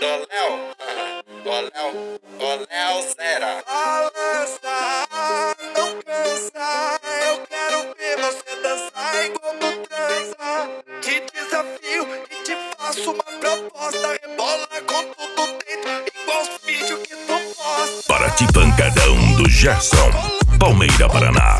Léo Zera. Balança, não cansa. Eu quero ver você dançar igual tu transa. Te desafio e te faço uma proposta. Rebola com tudo dentro, igual os vídeos que tu posta. Paraty Pancadão do Gerson, Palmeira, Paraná.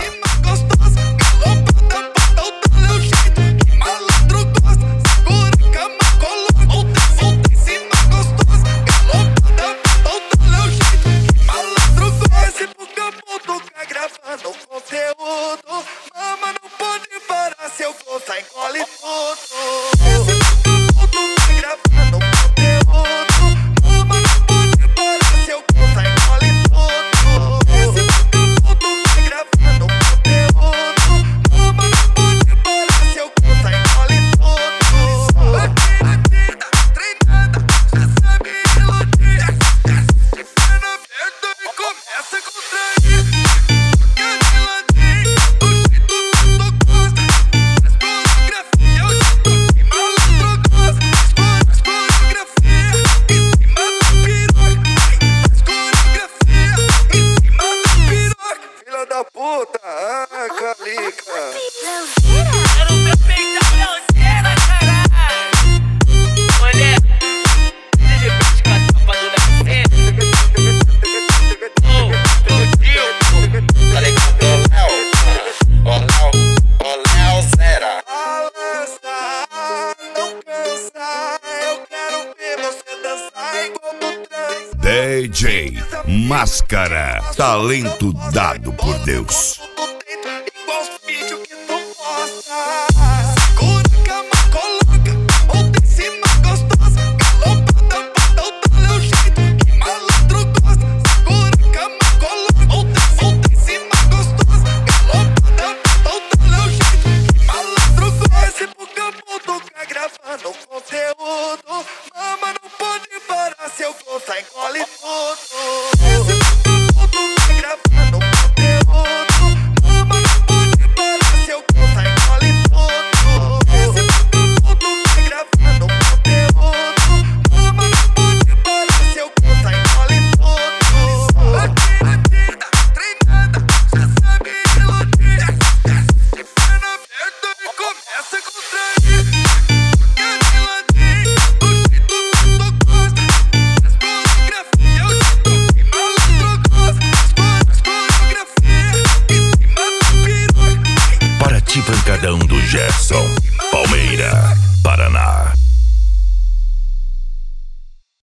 Engole tudo. Esse vagabundo tá gravando conteúdo. Mama não pode parar, seu cu tá engole tudo. Esse vagabundo tá gravando conteúdo. Mama não pode parar, seu cu tá engole tudo. Aqui na tinta, treinada, já sabe iludir. Pena aberta e começa com trair. Puta, calica. Era o meu peitão Leozeira, caralho. Mulher, de repente com a tapa do nascente. Falei com o Léo Zera. Balança, não cansa. Eu quero ver você dançar igual tu transa. DJ Máscara, talento dado por Deus. Igual os vídeos que tu posta. Segura a cama, coloca ou em cima gostosa. Galopada, bota o jeito que malandro gosta. Segura a cama, coloca ou em cima gostosa. Galopada, bota o jeito que malandro gosta. Esse vagabundo tá gravando conteúdo. Mama não pode parar, seu gosto tá engole tudo. Esse vagabundo tá gravando conteúdo. Mama não pode parar, seu gosto tá engole tudo. Esse vagabundo tá gravando conteúdo. Mama não pode parar, seu gosto tá engole tudo. Aqui na tinta, treinada, já sabe iludir. Pena aberta e começa com trair. Paraty Pancadão do Gerson, Palmeira.